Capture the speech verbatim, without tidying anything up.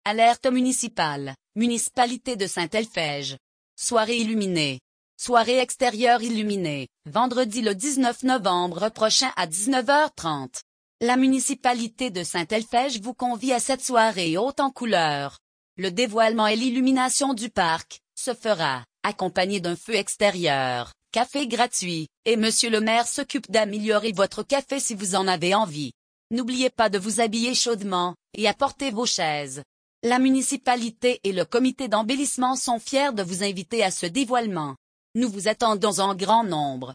Alerte municipale, municipalité de Saint-Elphège. Soirée illuminée. Soirée extérieure illuminée, vendredi le dix-neuf novembre prochain à dix-neuf heures trente. La municipalité de Saint-Elphège vous convie à cette soirée haute en couleurs. Le dévoilement et l'illumination du parc se fera, accompagné d'un feu extérieur, café gratuit, et monsieur le maire s'occupe d'améliorer votre café si vous en avez envie. N'oubliez pas de vous habiller chaudement, et apporter vos chaises. La municipalité et le comité d'embellissement sont fiers de vous inviter à ce dévoilement. Nous vous attendons en grand nombre.